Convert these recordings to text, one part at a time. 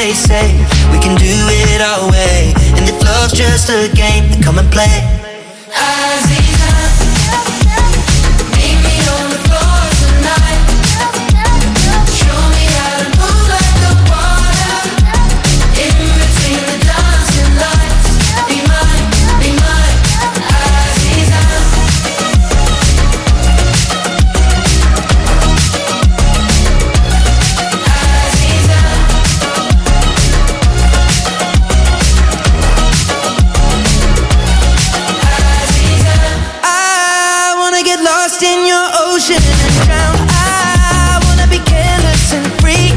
they say. We can do it our way. And if love's just a game, then come and play. Aziza, meet me on the floor tonight. Show me how to move like the water. In between the dancing lights. Be mine, Aziza. In your ocean and drown. I wanna be careless and free.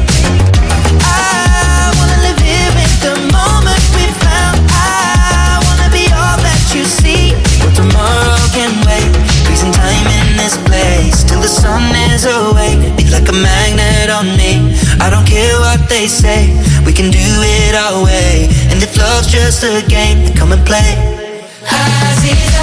I wanna live here in the moment we found. I wanna be all that you see. But tomorrow can wait. Freezing time in this place till the sun is awake. Be like a magnet on me. I don't care what they say. We can do it our way. And if love's just a game, then come and play. Aziza,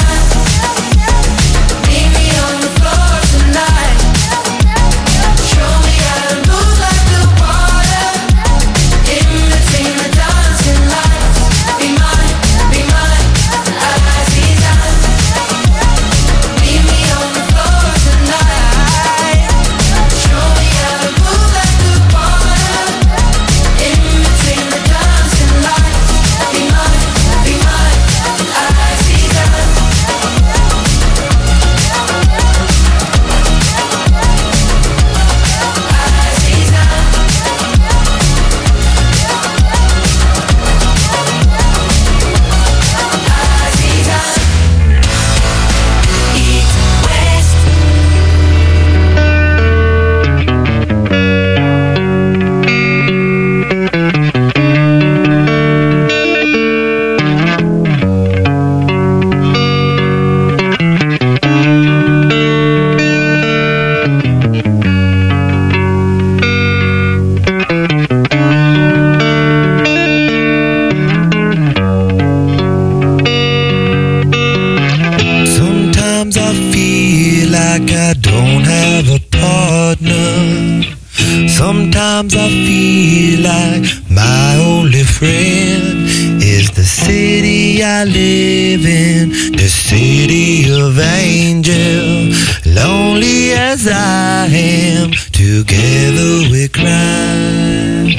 sometimes I feel like my only friend is the city I live in, the city of angels. Lonely as I am, together we cry.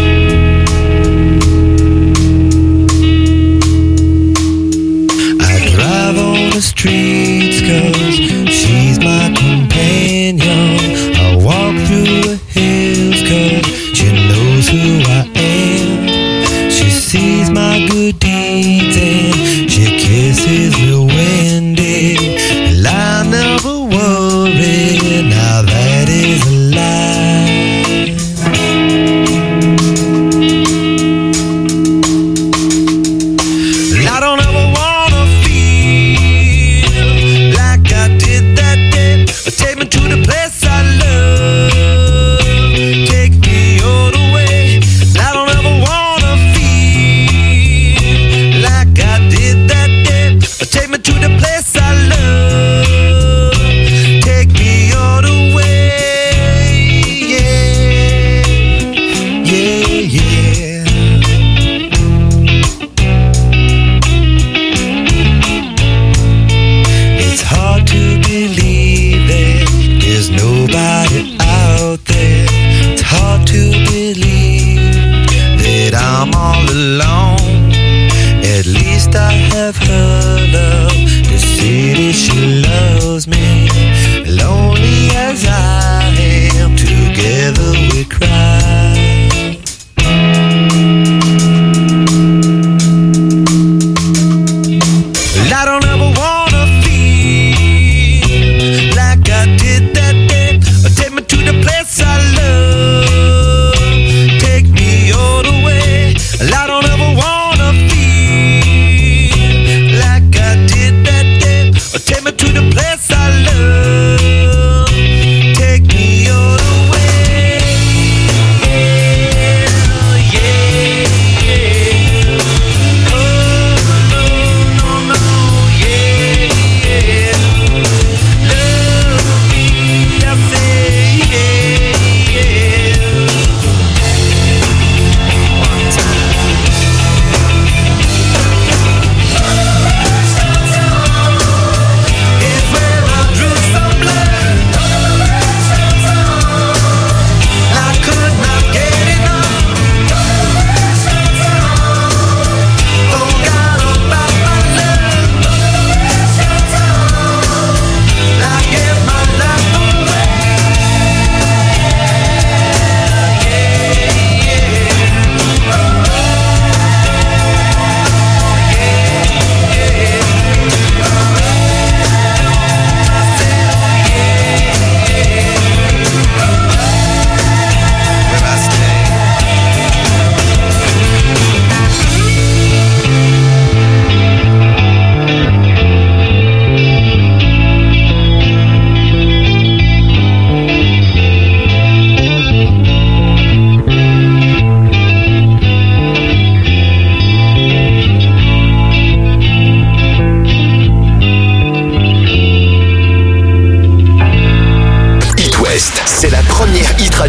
I drive on the streets 'cause she's my companion. I walk through the hills 'cause she knows who I am. She sees my good deeds and she kisses me when and I never worry. Now that is a lie.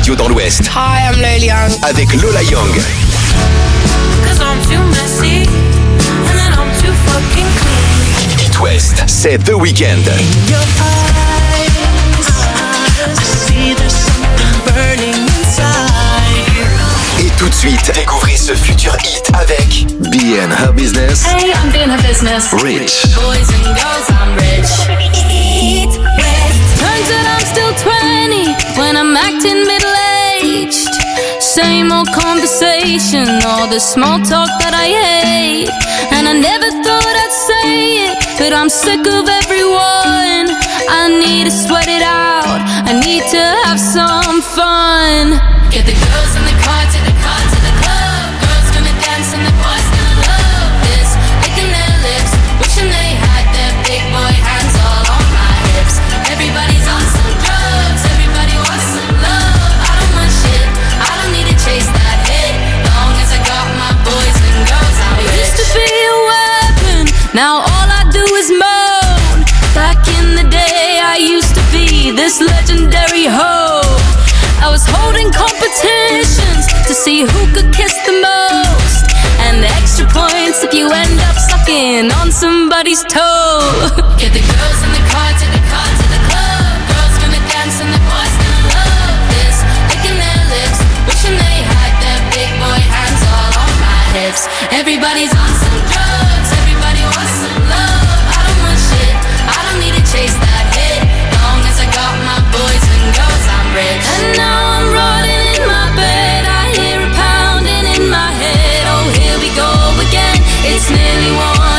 radio dans l'Ouest. Hi, I'm Lola Young. Avec Lola Young. Cause I'm too messy, and then I'm too fucking clean. It West, c'est The Weeknd. In your eyes, I see there's something burning inside. Et tout de suite, découvrez ce futur hit avec Be in Her Business. Hey, I'm being her business. Rich. Boys and girls, I'm rich. It West. Turns out I'm still 20 when I'm acting middle-aged. Same old conversation, all the small talk that I hate. And I never thought I'd say it, but I'm sick of everyone. I need to sweat it out, I need to have some fun. Get the girls in the car to the club. Girls gonna dance and the boys gonna love this. Licking their lips, wishing they had their big boy hands all on my hips. Everybody's on some drugs, everybody wants some love. I don't want shit, I don't need to chase that hit. Long as I got my boys and girls, I'm rich. I used to be a weapon, now all I do is moan. Back in the day, I used to be this legendary hoe. I was holding competitions to see who could kiss the most, and extra points if you end up sucking on somebody's toe. Get the girls in the car to the club. Girls gonna dance and the boys gonna love this. Licking their lips, wishing they had their big boy hands all on my hips. Everybody's on some drugs, everybody wants some love. I don't want shit, I don't need to chase that hit. Long as I got my boys and girls, I'm rich. And now I'm rotting in my bed, I hear a pounding in my head. Oh, here we go again. It's nearly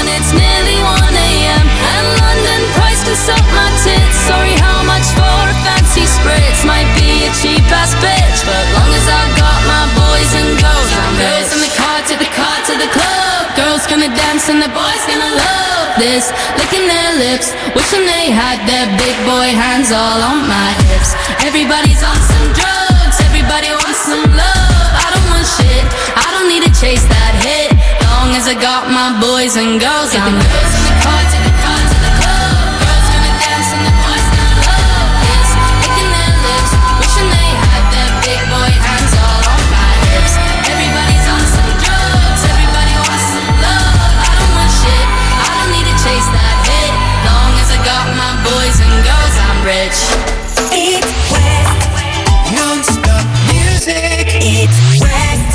1 a.m. And London price can suck my tits. Sorry, how much for a fancy spritz? Might be a cheap ass bitch, but long as I got my boys and girls, I'm girls in the car to the club. Girls gonna dance and the boys gonna love this. Licking their lips, wishing they had their big boy hands all on my hips. Everybody's on some drugs, everybody wants some love. I don't want shit, I don't need to chase that hit. Long as I got my boys and girls, I'm girls in the car to the club. Girls gonna dance and the boys gonna love this. Licking their lips, wishing they had their big boy hands all on my hips. Everybody's on some drugs, everybody wants some love. I don't want shit, I don't need to chase that hit. Long as I got my boys and girls, I'm rich. It West. Non-stop music. It West.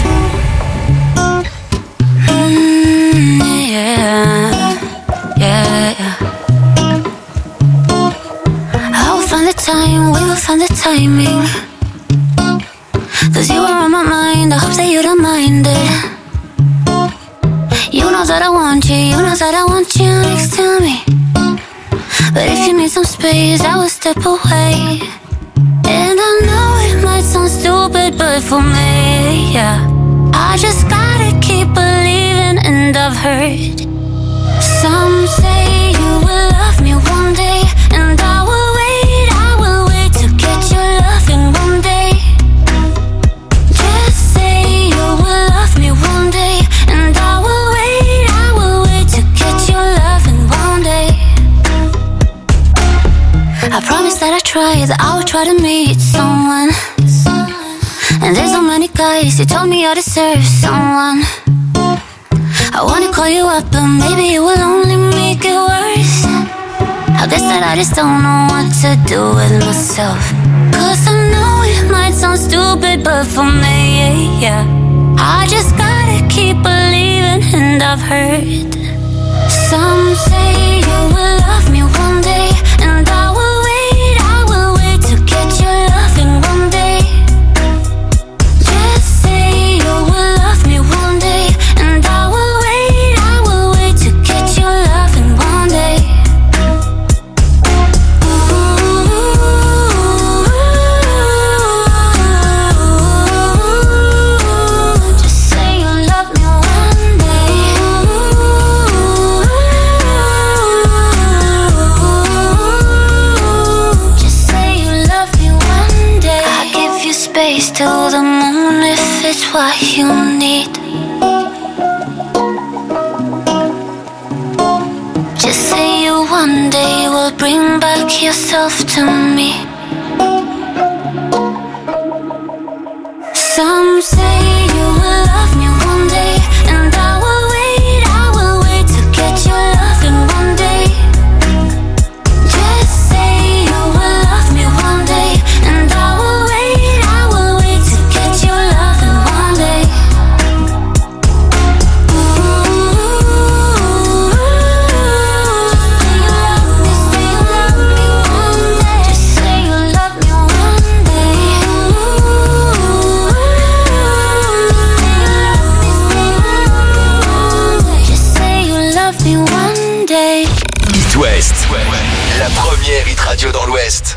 Yeah. I will find the time, we will find the timing. Cause you are on my mind, I hope that you don't mind it. You know that I want you, you know that I want you next to me. But if you need some space, I will step away. And I know it might sound stupid, but for me, yeah, I just gotta keep believing. And I've heard some say you will love me one day, and I will wait to get your loving one day. Just say you will love me one day, and I will wait to get your loving one day. I promise that I will try to meet someone. And there's so many guys, you told me I deserve someone. I wanna call you up, but maybe it will only make it worse. I guess that I just don't know what to do with myself. Cause I know it might sound stupid, but for me, yeah, I just gotta keep believing. And I've heard some say you will love me one day, and I will wait to get your loving one day. Just say you will love me one day, and I will wait to get your loving one day. Just say you love me one day. Just say you love me one day. I'll give you space till the moon if it's what you need. Just say you one day will bring back yourself to me. say you will love me one day, and I will wait to get your loving one day. Just say you will love me one day, and I will wait to get your loving one day. Just say you love me one day. Just say you love me one day. It West, la première hit radio dans l'Ouest.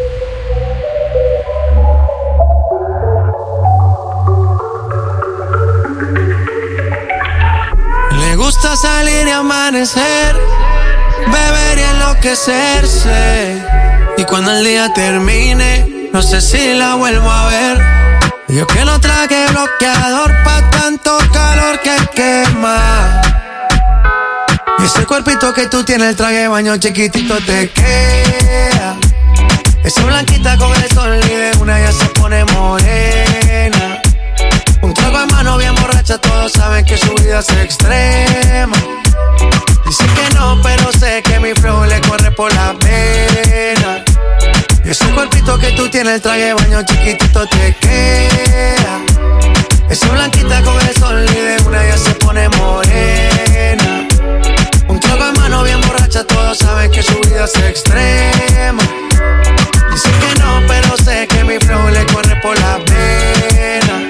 Le gusta salir y amanecer, beber y enloquecerse. Y cuando el día termine, no sé si la vuelvo a ver. Yo que no traje bloqueador pa' tanto calor que quema. Y ese cuerpito que tú tienes, el traje de baño chiquitito te queda. Esa blanquita con el sol y de una ya se pone morena. Un trago en mano bien borracha, todos saben que su vida es extrema. Dice que no, pero sé que mi flow le corre por la vena. Y ese cuerpito que tú tienes, el traje de baño chiquitito te queda. Esa blanquita con el sol y de una ya se pone morena. Un trago en mano bien borracha, todos saben que su vida es extrema. Dice que no, pero sé que mi flow le corre por la vena.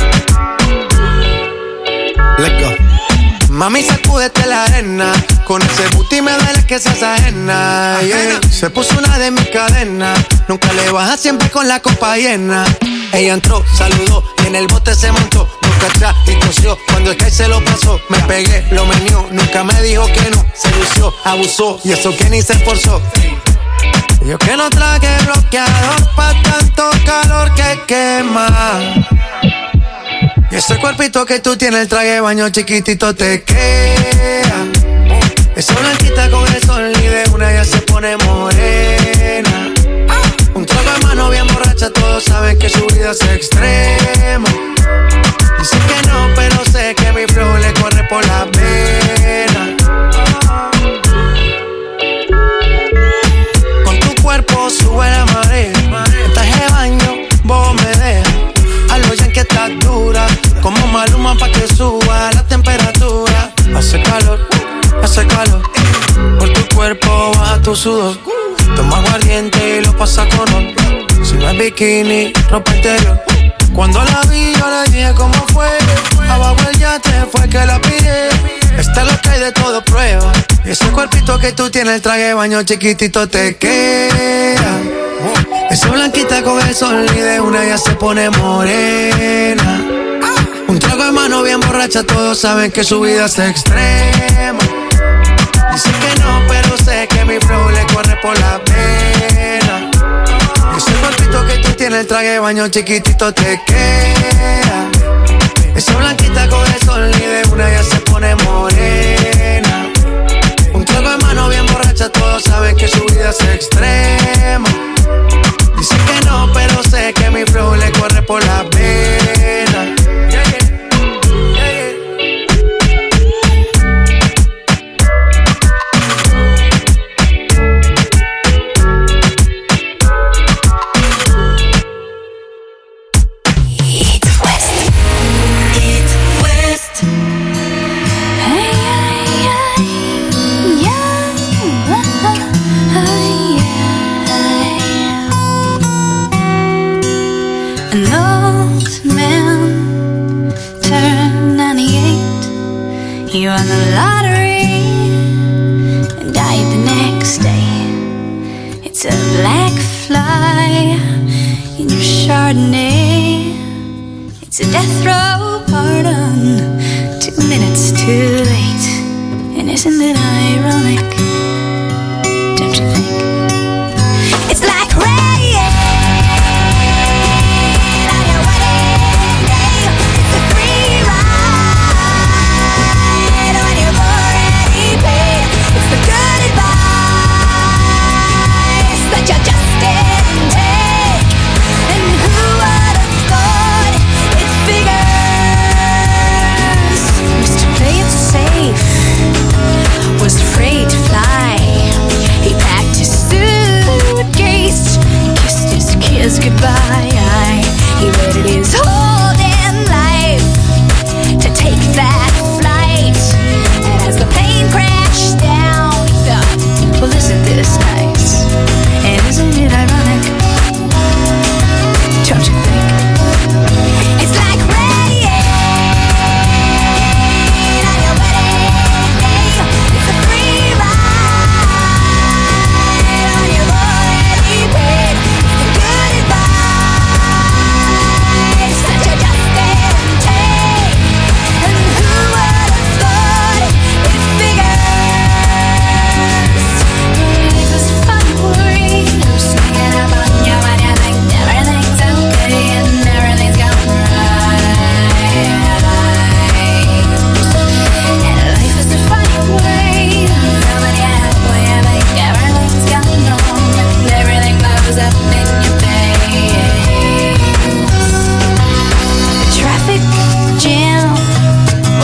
Let's go. Mami, sacúdete la arena. Con ese booty me duele que seas ajena, yeah. Se puso una de mis cadenas. Nunca le baja, siempre con la copa llena. Ella entró, saludó y en el bote se montó. Nunca atrás y tosió, cuando el que se lo pasó. Me pegué, lo menió, nunca me dijo que no. Se lució, abusó y eso que ni se esforzó. Yo que no traje bloqueador pa' tanto calor que quema. Y ese cuerpito que tú tienes, el traje de baño chiquitito te queda. Esa blanquita con el sol y de una ya se pone morena. Un trago de mano bien borracha, todos saben que su vida es extrema. Dice que no, pero sé que mi flow le corre por la vena. Con tu cuerpo sube la marea. En traje de baño, vos me dejas. Hazlo ya que estás dura, como Maluma pa' que suba la temperatura. Hace calor, por tu cuerpo baja tu sudor. Toma aguardiente y lo pasa con honor. Si no es bikini, ropa interior. Cuando la vi yo le dije cómo fue. Abajo el yate fue que la pillé. Está lo que hay de todo prueba. Y ese cuerpito que tú tienes, el traje de baño chiquitito te queda. Esa blanquita con el sol y de una ya se pone morena. Un trago de mano bien borracha, todos saben que su vida es extrema. Dice que no, pero sé que mi flow le corre por la vena. Ese cuerpito que tú tienes, el traje de baño chiquitito te queda. Esa blanquita con el sol y de una ya se pone morena. Un trago de mano bien borracha, todos saben que su vida es extrema. Dice que no, pero sé que mi flow le corre por la vena. An old man turned 98. He won the lottery and died the next day. It's a black fly in your Chardonnay. It's a death row pardon, 2 minutes too late. And isn't it ironic? Don't you think? It's like rain. Figure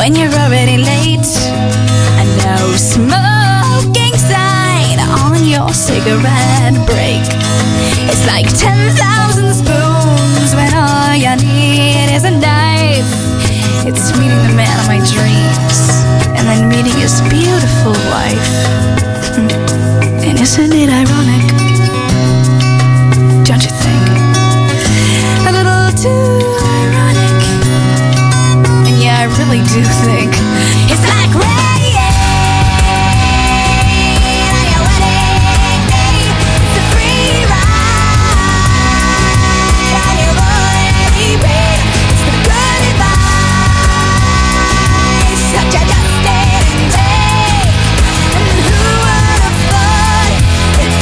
and you're already late. And no smoking sign on your cigarette break. It's like 10,000 spoons when all you need is a knife. It's meeting the man of my dreams and then meeting his beautiful wife. And isn't it ironic? Don't you think? A little too ironic. And yeah, I really do think it's like rain on your wedding day. It's a free ride on your body, babe. It's the good advice that you just didn't take. And who would have thought it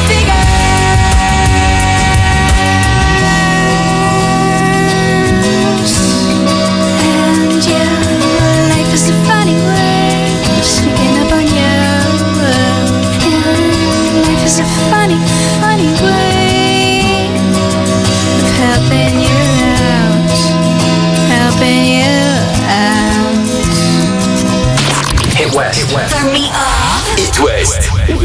figures? And yeah, life is a funny way sneaking up on you. Yeah, life is a funny, funny way of helping you out, helping you out. Hit West. Turn me up. Hit West.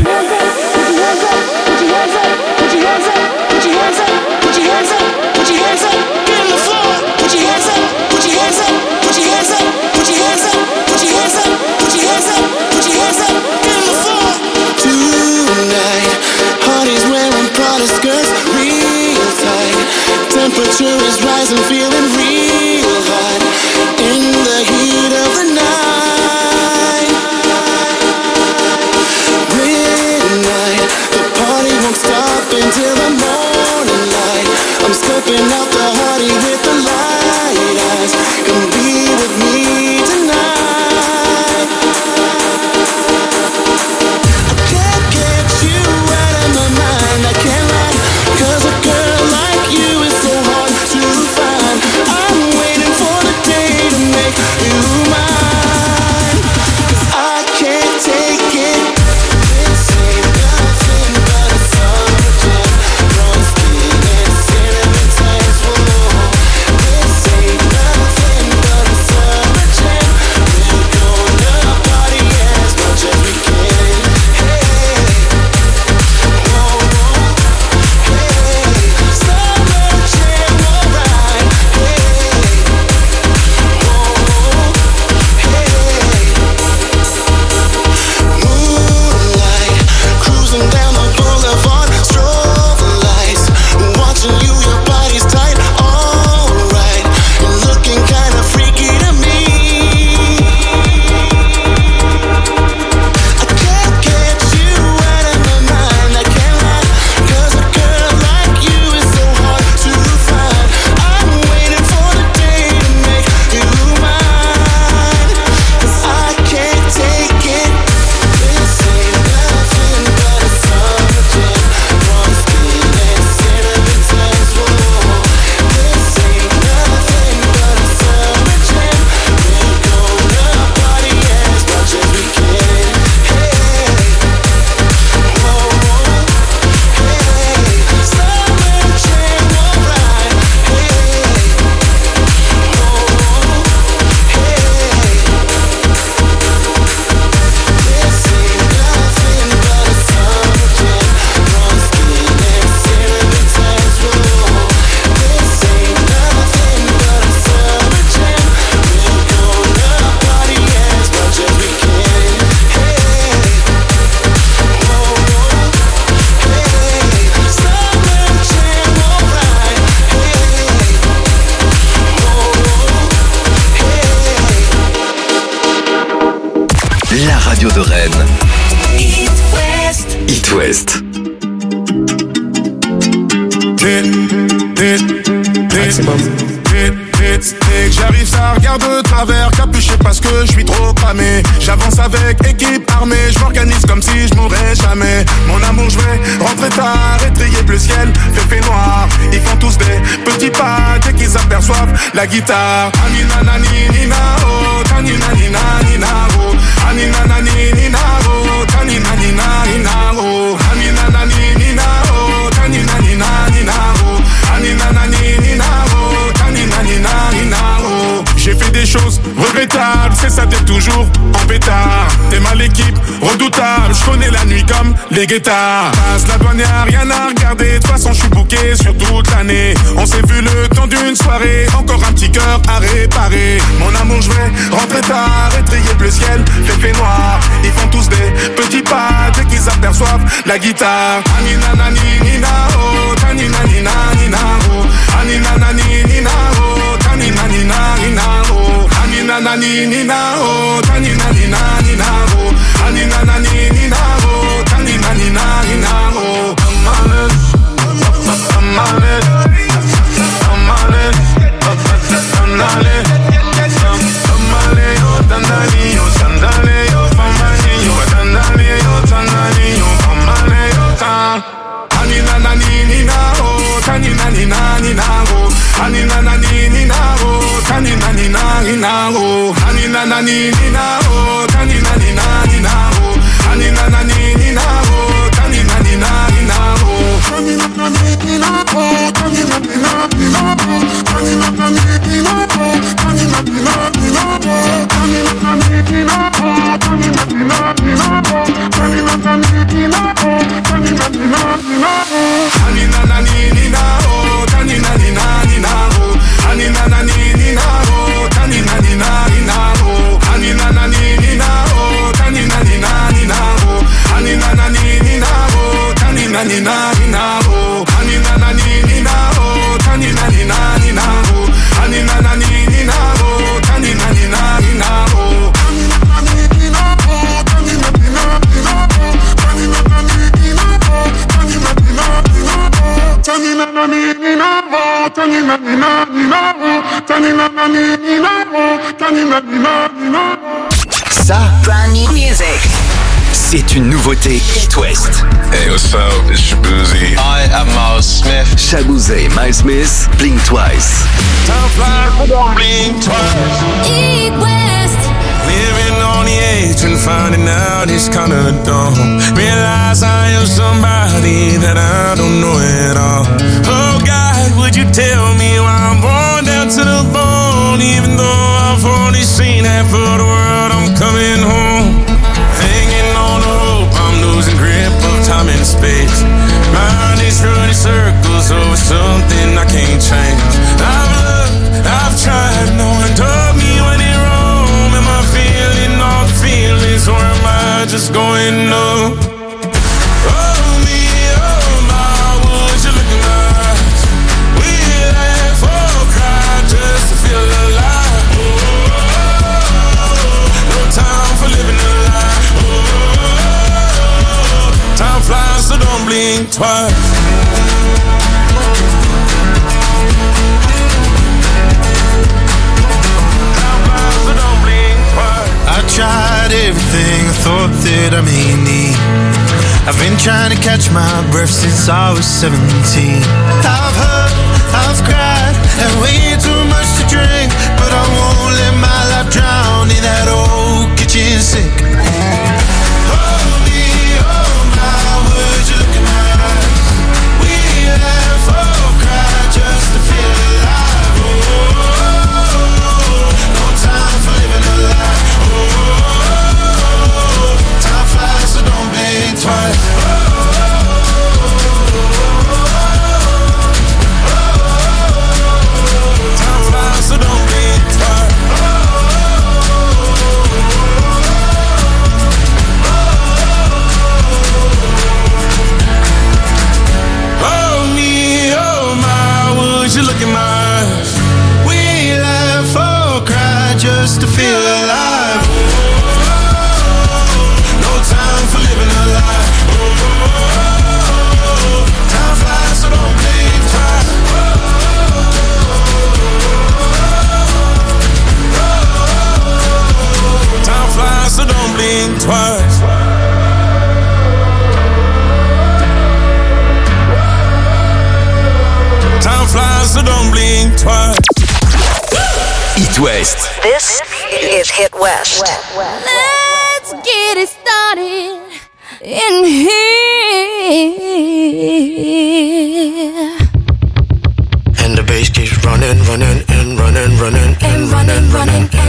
Tonight, party's wearing Prada skirts, real tight. Temperature is rising, feeling real hot in the heat of the night. Midnight, the party won't stop until the morning light. I'm scoping out the party with the light eyes. Come be with me tonight. I can't get you out of my mind, I can't lie. 'Cause a girl like you is so hard to find. I'm waiting for the day to make you mine. 'Cause I can't take it. This ain't nothing but a summer jam. Bronze skin and cinnamon tans. Whoa. This ain't nothing but a summer jam. We're gonna party as much as we can. Hey, whoa, hey, summer jam, alright. Hey, whoa, hey. Moonlight, cruising down the boulevard, strobe lights, watching you, your body's tight, alright. You're looking kinda freaky to me. I can't get you out of my mind, I can't lie. 'Cause a girl like you is so hard to find. I'm waiting for the day to make you mine. 'Cause I can't take it. This ain't nothing but a summer jam. Bronze skin and cinnamon tans. Whoa. This ain't nothing but a summer jam. We're gonna party as much as we can. Hey, whoa, hey, summer jam, alright. Hey, whoa, hey. This ain't nothing but a summer jam. Bronze skin and cinnamon tans. Whoa. This ain't nothing but a summer jam. We're gonna party as much as we can. Hey, whoa, hey, summer jam, alright. Hey, whoa, hey. La radio de Rennes. East West. Hit West. J'arrive, ça regarde de travers, capuché parce que je suis trop cramé. J'avance avec équipe armée, je m'organise comme si je mourrais jamais. Mon amour, je vais rentrer tard, étrier bleu ciel, fait noir. Ils font tous des petits pas dès qu'ils aperçoivent la guitare. Anina nani nina oh, tanina nina nina oh, anina nani nina oh, tanina nina nina oh, anina nani nina oh, tanina nina nina oh, anina nani nina oh, tanina nina nina oh. J'ai fait des des choses regrettables, c'est ça, t'es toujours en pétard. T'es mal équipe, redoutable, je connais la nuit comme les guettards. Passe la douane, y'a rien à regarder, de toute façon je suis booké sur toute l'année. On s'est vu le temps d'une soirée, encore un petit cœur à réparer. Mon amour, je vais rentrer tard, étrier le ciel, fait noir. Ils font tous des petits pas dès qu'ils aperçoivent la guitare. Anina nani nina oh, tanina nina nina oh, anina nani nina oh, tanina nina nina oh, anina nani nina oh, tanina nina nina oh, anina nani nina oh, tanina nina nina oh. I'm on it, I'm on it, I'm on it, I'm on it. Sandali, yo, sandali, yo, famani, yo, sandali, yo, sandali, yo, famani, yo, tan. Anina nani nina oh, tanina nina nina oh, anina nani nina oh, tanina nina nina oh, anina nani nina oh, tanina nina nina oh, anina nani nina oh, tanina nina nina oh, tanina nani nina oh, tanina nina nina oh, tanina nani nina oh, tanina nina nina oh, tanina nani nina oh, tanina nina nina oh, tanina nani nina oh, tanina nina nina oh, anina nani nina oh, tanina nina nina oh, anina nani nina oh, tanina nina nina oh, anina nani nina oh, tanina nina nina oh, anina nani nina oh, tanina nina nina oh, anina nani nina oh, tanina nina nina oh, anina nani nina oh, tanina nina nina oh, anina nani nina oh, tanina nina nina oh, tanina nani nina oh, tanina nina nina oh, tanina nani nina oh, tanina nina nina oh, tanina nani nina oh, tanina nina nina oh. Ça, brand new music. C'est une nouveauté Hit West. Hey, what's up? It's Shabuzi. I am Miles Smith. Shabuzi, Miles Smith, Blink Twice. Time flies, blink twice. Hit West. Living on the edge and finding out it's kinda dumb. Realize I am somebody that I don't know at all. Oh God, would you tell me why I'm born down to the bone? Even though I've only seen half of the world, I'm coming home. Hanging on the hope, I'm losing grip of time and space. Mind is running circles over something I can't change. I've looked, I've tried, no one told me when it wrong. Am I feeling all the feelings or am I just going numb? Oh me, oh my, would you look in my eyes? We laugh or cry just to feel alive. No time for living a lie. Time flies, so don't blink twice. I tried everything I thought that I may need. I've been trying to catch my breath since I was 17. I've hurt, I've cried, and way too much to drink, but I won't let my life drown in that old kitchen sink. Oh me, oh my, would you look in my eyes? We laugh or cry just to feel alive. Oh, no time for living a lie. Time flies, so don't blink twice. Time flies, so don't blink twice. Oh me, oh my, would you look in my eyes? We laugh or cry just to feel alive. No time for living a lie. Time flies, so don't blink twice. Time flies, so don't blink twice. Time flies, so don't blink twice. Hit West. This is Hit West. Let's get it started in here. And the bass keeps running, running, and running, running, and running, running.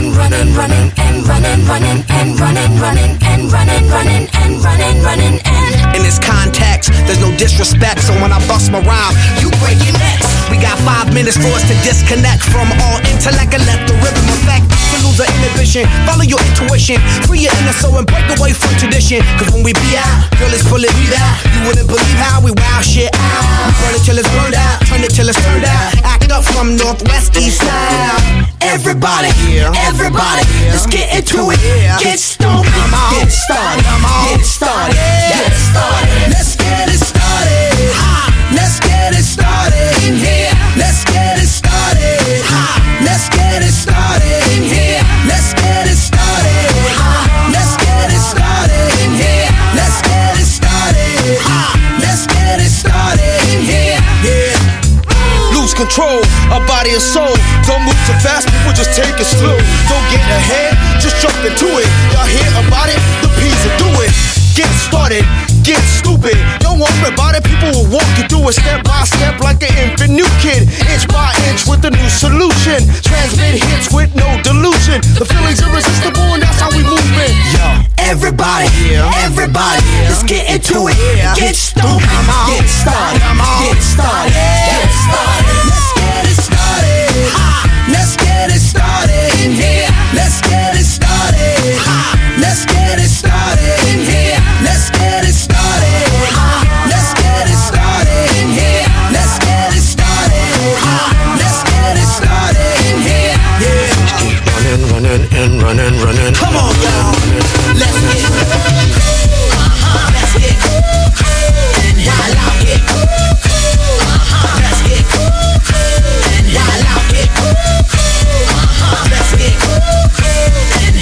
mean, it's forced to disconnect from all intellect and let the rhythm affect. To lose the inhibition, follow your intuition, free your inner soul and break away from tradition. Cause when we be out, girl, it's pulling me out. You wouldn't believe how we wow shit out. We burn it till it's burned out, turn it till it's turned out. Act up from Northwest East Side. Everybody, everybody, let's get into it. Get stoned, get started, get started, get started. Let's get it started. Let's get it started in here. Let's get it started. Let's get it started in here. Let's get it started. Let's get it started in here. Let's get it started. Let's get it started in here. Yeah. Lose control, our body and soul. Don't move too fast, people just take it slow. Don't get ahead, just jump into it. Y'all hear about it? The P's will do it. Get started, get stupid. Don't worry about it, people will walk you through it step by step like an infant new kid. Inch by inch with a new solution. Transmit hits with no delusion. The feeling's irresistible and that's how we move it. Yo, everybody, everybody, let's get into it. Get stoked, get started, get started, get started. Let's get it started. Let's get it started in here. Let's get it started. Let's get it started in here. Let's get it started. Let's get it started in here. Let's get it started. Let's get it started in here. Yeah. Keep running, running, and running, running. Come on, y'all. Let's get let's get and while I get let's get and while I get let's get and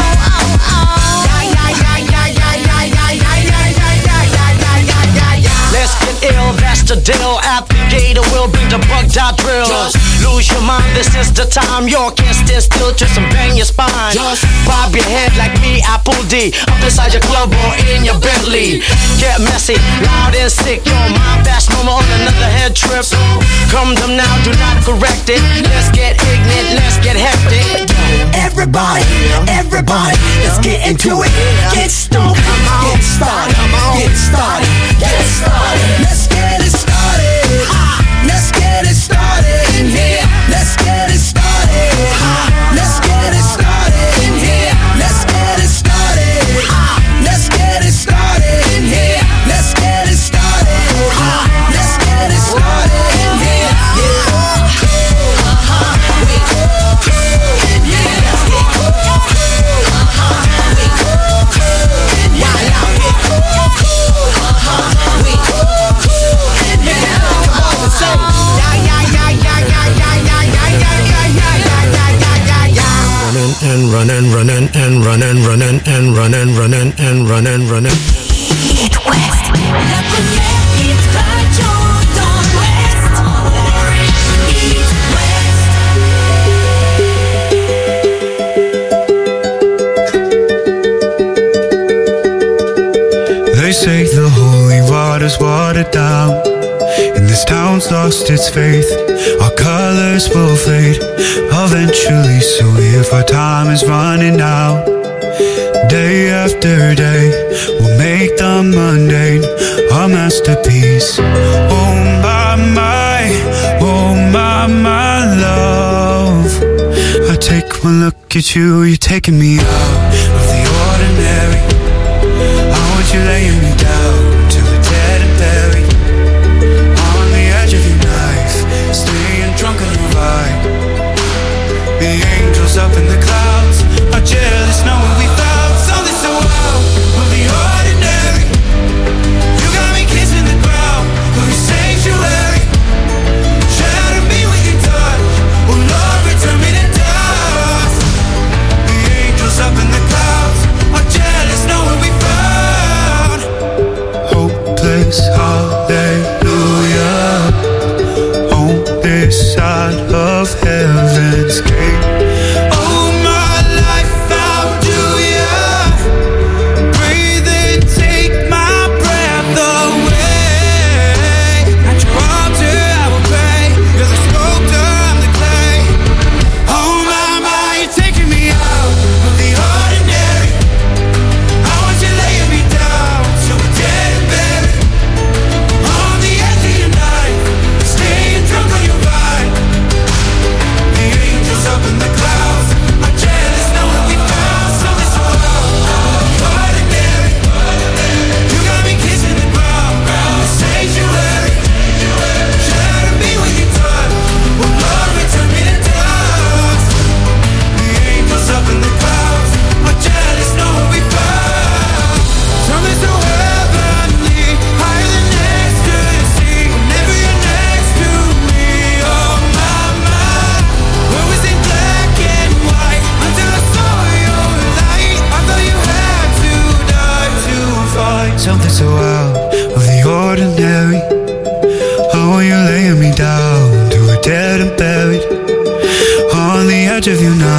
let's get ill, that's the deal. Applicator will bring the bug dot drill. Just lose your mind, this is the time. You can't stand still, twist and bang your spine. Just bob your head like me, Apple D. Up inside your club or in your Bentley. Get messy, loud and sick. Your mind fast, no more on another head trip. So come them now, do not correct it. Let's get ignorant, let's get hectic. Everybody, everybody, let's get into it. Get stoned, get started, get started, get started. Let's get it started. Let's get it started in here. Let's get it started. Let's get it started in here. Let's get it started. Let's get it started in here. Let's get it started. Let's get it started in here. Yeah. In here. Let's get and running, running, and running, running, and running, running, and running, running. Hit West. La première hit radio dans l'Ouest. Hit West. They say the holy water's watered down, and this town's lost its faith. Our colors will fade eventually, so if our time is running out, day after day, we'll make the mundane our masterpiece. Oh my love, I take one look at you, you're taking me out of the ordinary. I want you laying me down till we're dead and buried, on the edge of your knife, staying drunk on your ride. The angels up in the clouds are jealous knowing we found something so wild of the ordinary. You got me kissing the ground of your sanctuary. Shatter me with your touch, oh Lord, return me to dust. The angels up in the clouds are jealous knowing we found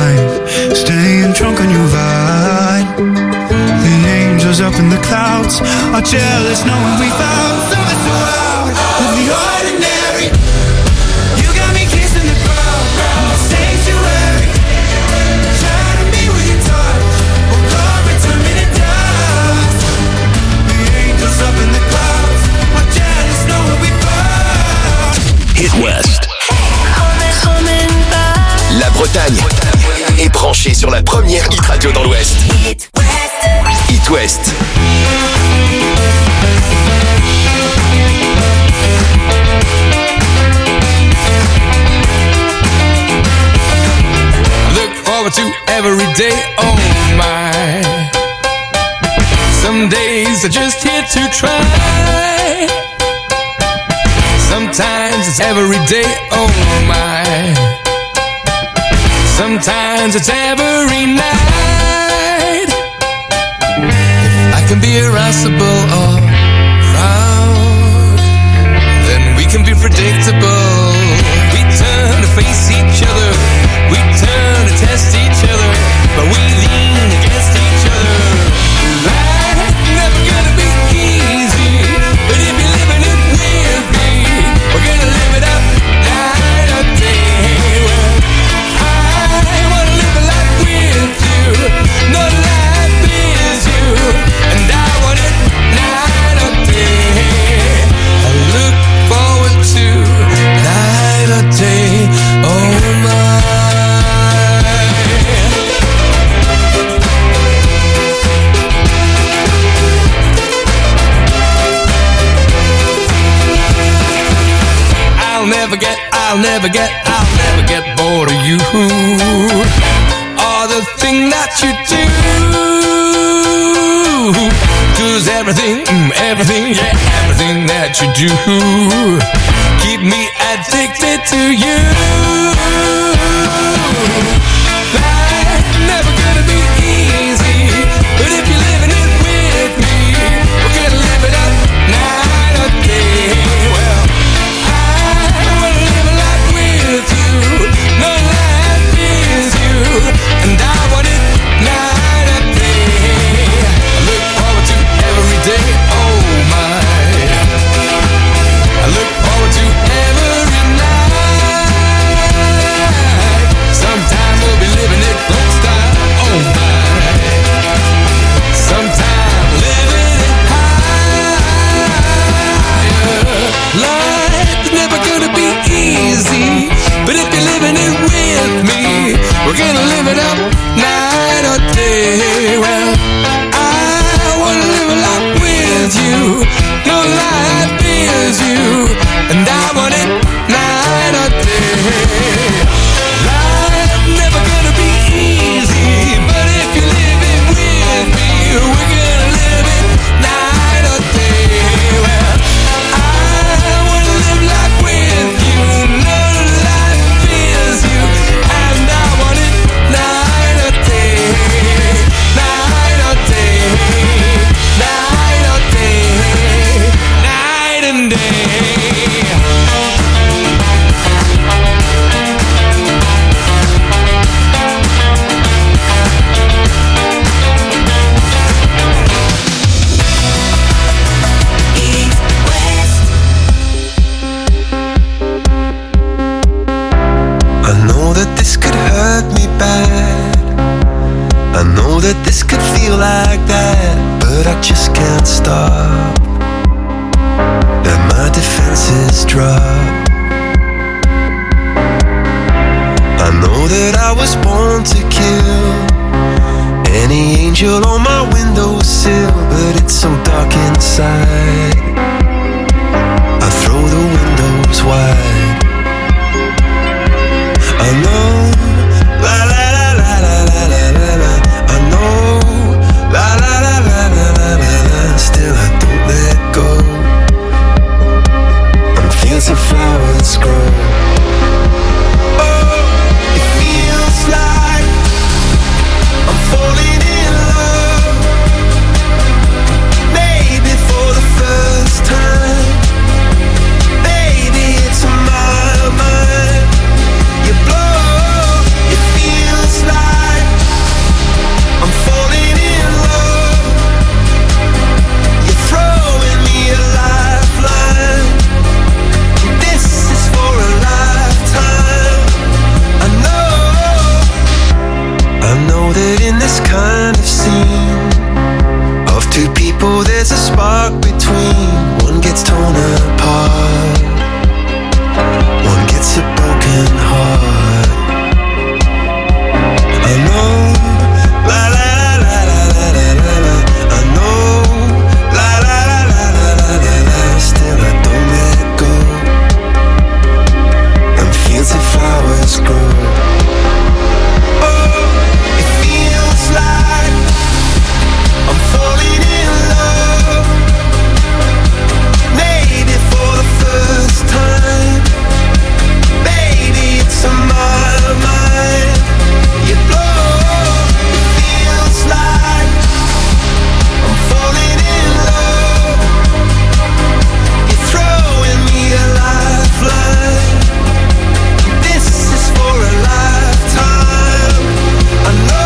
alive, staying drunk on your vibe. The angels up in the clouds are jealous knowing we found something so out of the ordinary. You got me kissing the ground, sanctuary. Shining me with your touch, oh glory, turn me to dust. The angels up in the clouds are jealous knowing we found. Hit West. La Bretagne est branchée sur la première hit radio dans l'Ouest. Hit West. Look forward to every day, oh my. Some days are just here to try. Sometimes it's every day, oh my. Sometimes it's every night. If I can be irascible or proud, then we can be predictable. We turn to face each other, we turn to test each other, but we lean against each other. Life's never gonna be easy, but if you're living it with me, we're gonna live it up night or day. I wanna live a life with you, no life is you, and I want it night or day. I look forward to night or day, oh my. I'll never get bored of you, or the thing that you do. 'Cause everything that you do keep me addicted to you. Life's never gonna be easy, but if you're living it with me, we're gonna live it up night or day. Well, no life is you, and I want it night or day. I look forward to every day, oh my. I look forward to every night. Sometime we'll be living it close style, oh my. Sometime living it higher. Life's never gonna be easy, but if you're living it with me, we're gonna live it up night or day. Well, I wanna live a life with you, no life is you, and I want it night or day. Life's never gonna be easy, but if you're living with me, we're gonna live it night or day. Well, I wanna live life with you, no life is you, and I want it night or day, night or day, night or day, night and day. I know that this could hurt me bad, I know that this could feel like that, but I just can't stop. Let my defenses drop. I know that I was born to kill any angel on my windowsill, but it's so dark inside. I throw the windows wide. I know, la la la la la la la la la. I know, la la la la la la la la. Still I don't let go. I'm fields of flowers grow. Oh, it feels like I'm falling in love. Maybe for the in this kind of scene of two people, there's a spark between. One gets torn apart, one gets a broken heart. I know, la la la la la la la la. I know, la la la la la la la la. Still I don't let go, and fields of flowers grow. Oh, it feels like I'm falling in love, maybe for the first time. Baby, it's on my mind. You blow. It feels like I'm falling in love. You're throwing me a lifeline. This is for a lifetime. I know.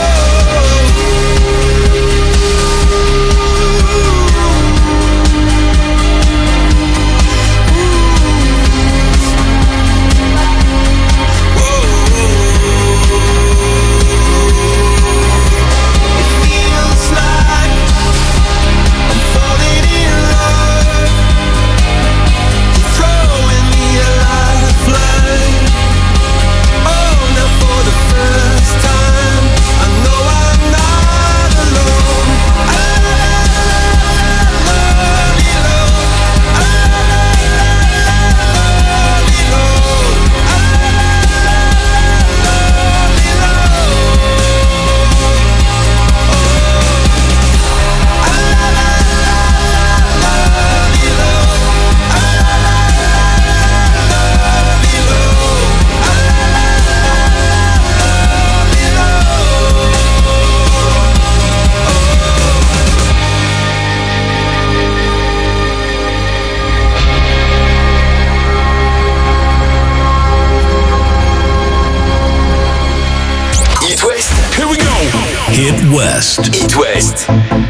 Hit West. Hit West.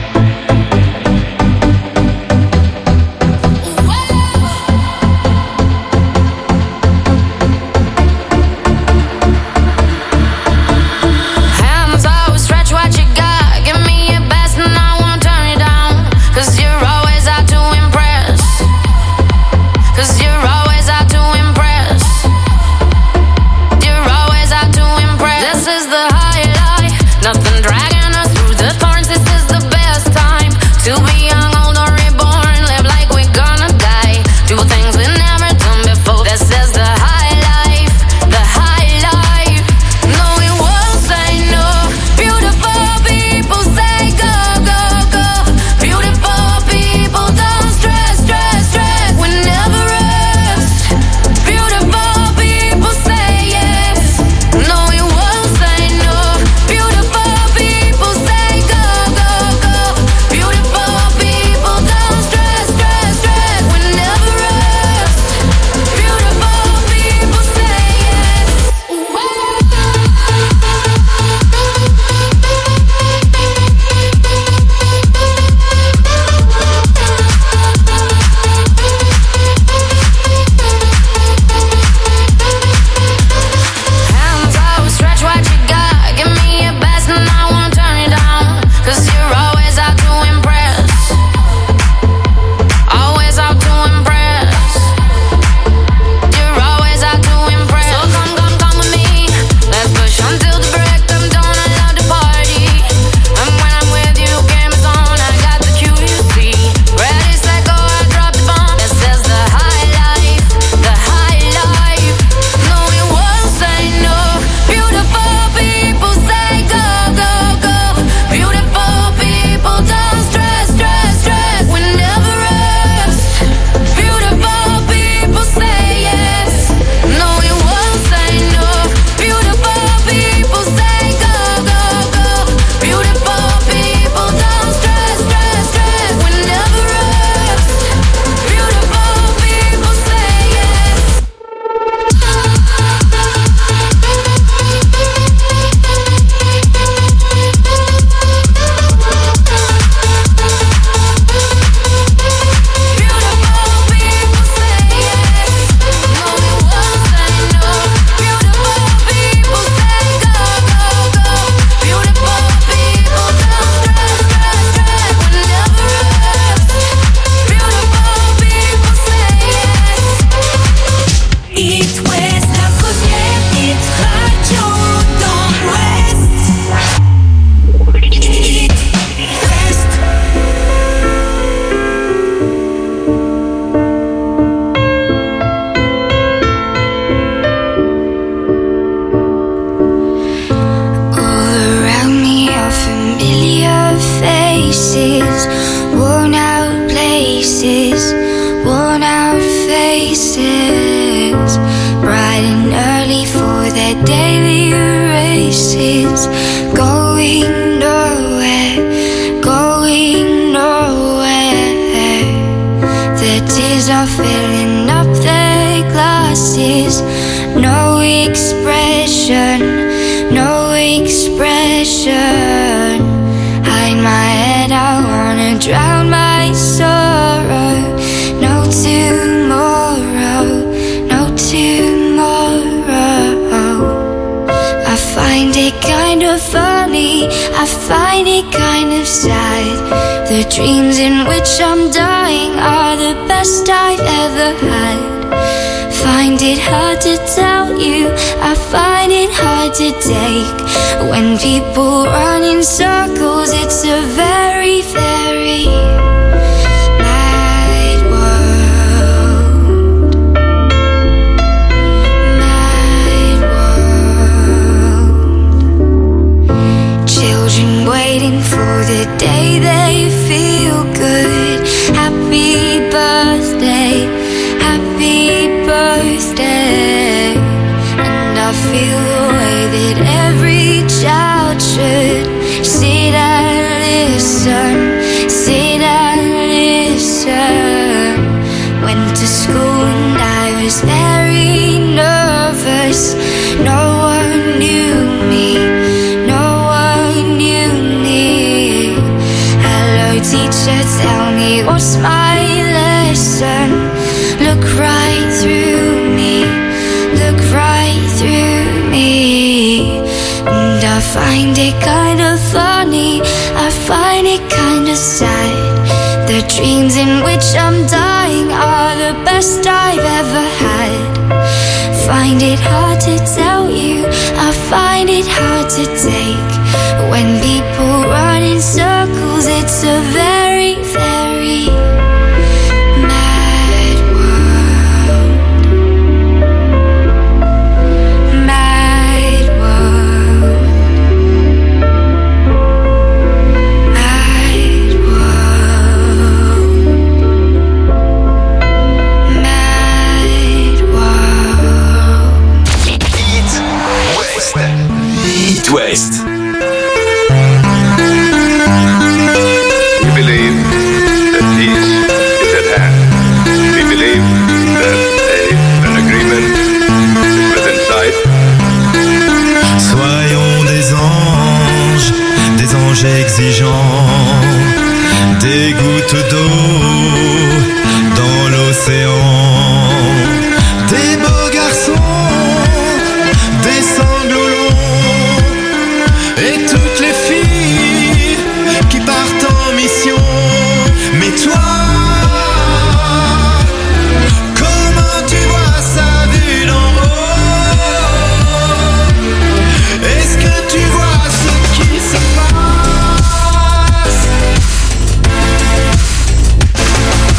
Hands always stretch what you got. Give me your best and I won't turn you down. 'Cause you're always out to impress. 'Cause you're always out to impress. You're always out to impress. This is the highlight. Nothing dragging us through the thorns. This is the best vision. Hide my head, I wanna drown my sorrow. No tomorrow, no tomorrow. I find it kind of funny, I find it kind of sad. The dreams in which I'm dying are the best I've ever had. Find it hard to tell you, I find it hard to take. When people run in circles, it's a very, very mad world. Mad world. Children waiting for the day they feel good. Happy birthday, happy birthday. And I feel the way that every child should. Sit and listen, sit and listen. Went to school and I was very nervous. No one knew me, no one knew me. Hello teacher, tell me what's my lesson. Look right through me, look right through me. And I find it kind of funny, I find it kind of sad. The dreams in which I'm dying are the best I've ever had. Find it hard to tell you, I find it hard to take. When people run in circles, it's a very, very mad world. Mad world. Mad world. Mad world. It West. It West. We believe that peace is at hand. We believe that an agreement is within sight. Soyons des anges exigeants, des gouttes d'eau dans l'océan, des beaux garçons, des sanglots longs, et toutes les filles qui partent en mission. Mais toi, comment tu vois ça vu d'en haut? Est-ce que tu vois ce qui se passe?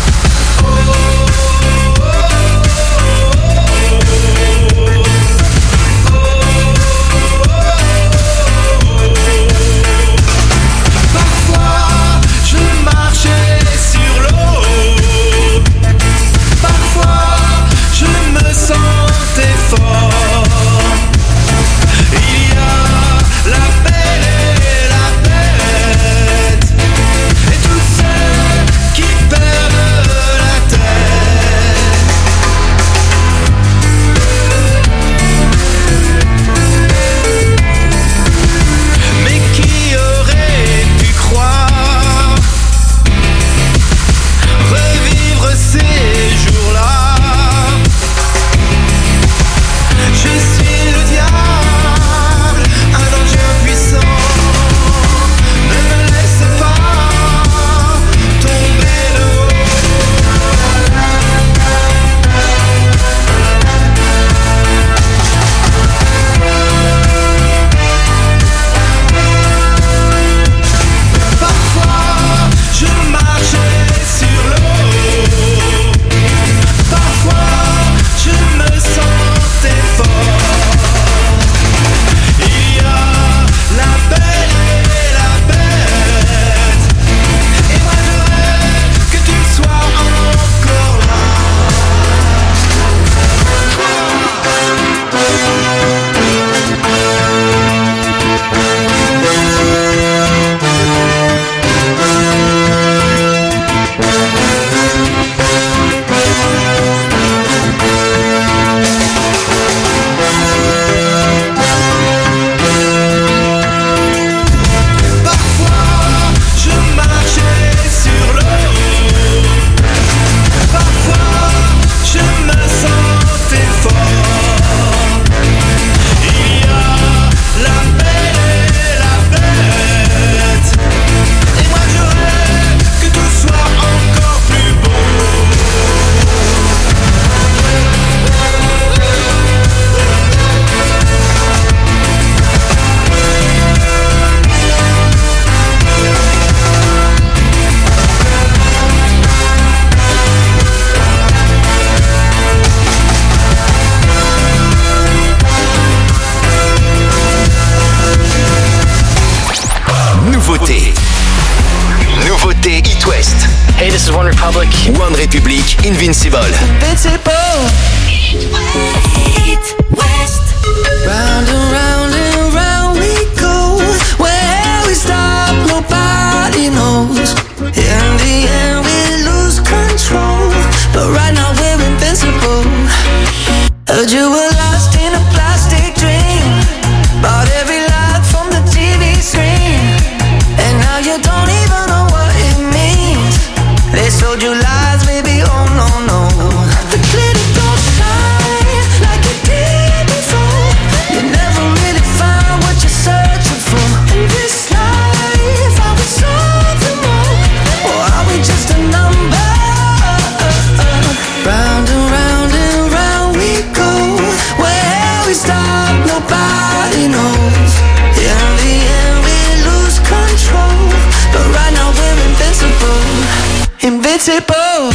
West. Hey, this is One Republic. One Republic, Invincible. Invincible. It West. Round and round and round we go. Where we stop, nobody knows. In the end, we lose control. But right now we're invincible. Heard you were lost in a plastic dream. Bought every lie from the TV screen. And now you don't even know what it means. They sold you lies, baby, oh no, no. The glitter don't shine like it did before. You never really find what you're searching for. In this life, are we something more? Or are we just a number? Round and round and round we go. Where we stop, nobody knows. In the end, we lose control. But right now we're invincible. Invincible.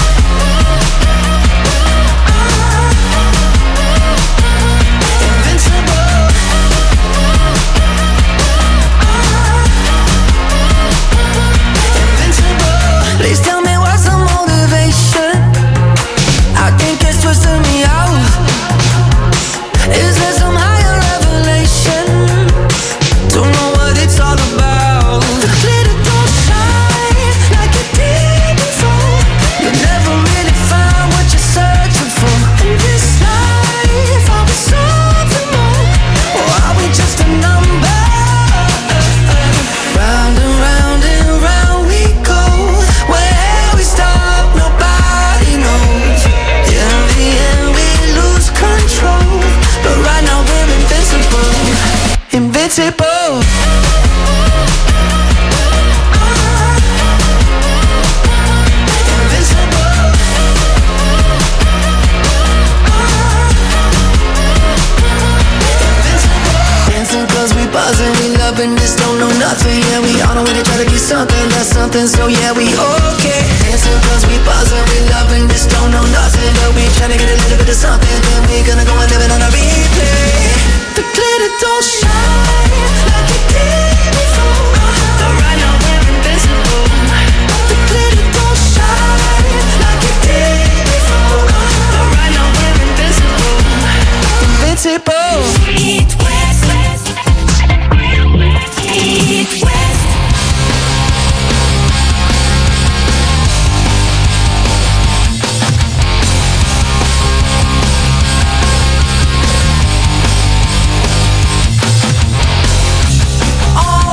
Please tell me what's the motivation. I think it's twisting me out. Is there some higher revelation? Don't know what it's all about. The glitter don't shine like it did before. You never really find what you're searching for. In this life, are we something more? Or are we just a number? Round and round and round we go. Where we stop, nobody knows. In the end, we lose control. But right now we're invincible. Invincible. Dancing cause we buzzing, we loving this, don't know nothing. Yeah, we on our way to try to be something, that's something, so yeah, we okay. Dancing cause we buzzing, we loving this, don't know nothing. But we trying to get a little bit of something, then we gonna go and live it on a replay. The glitter don't shine like it did before. But right now we're invincible. The glitter don't shine like it did before. But right now we're invincible. Invincible. It West. It West. All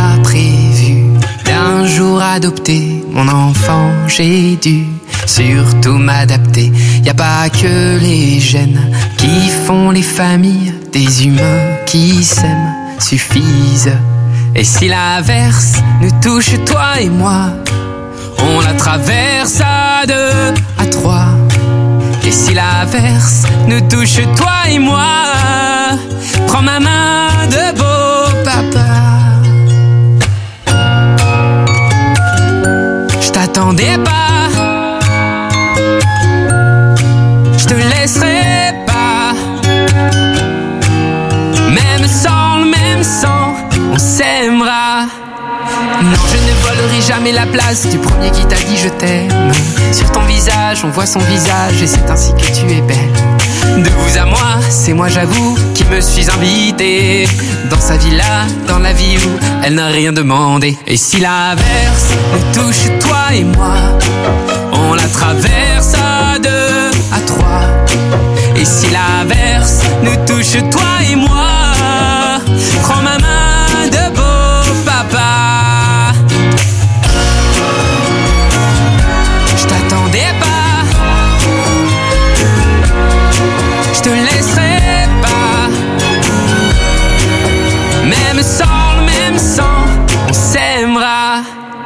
pas prévu d'un jour adopter mon enfant, j'ai dû surtout m'adapter. Y a pas que les gènes qui font les familles, des humains qui s'aiment suffisent. Et si l'averse nous touche, toi et moi, on la traverse à 2, à 3. Et si l'averse nous touche, toi et moi, prends ma main de beau papa. Je t'attendais pas, je te laisserai pas. Même sans le même sang, on s'aimera. Non, je ne volerai jamais la place du premier qui t'a dit je t'aime. Sur ton visage, on voit son visage et c'est ainsi que tu es belle. De vous à moi, c'est moi j'avoue qui me suis invité dans sa villa, dans la vie où elle n'a rien demandé. Et si l'averse nous touche, toi et moi, on la traverse à 2, à 3. Et si l'averse nous touche, toi et moi, prends ma main de beau papa. Je t'attendais pas, je te laisserai pas. Même sans le même sang, on s'aimera.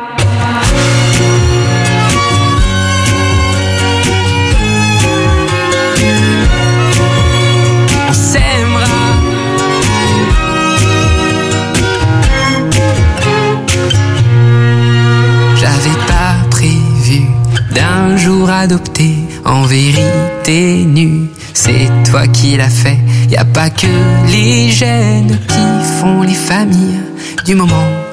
On s'aimera. J'avais pas prévu d'un jour adopter en vérité nue. C'est toi qui l'as fait. Y a pas que les gènes qui font les familles. Du moment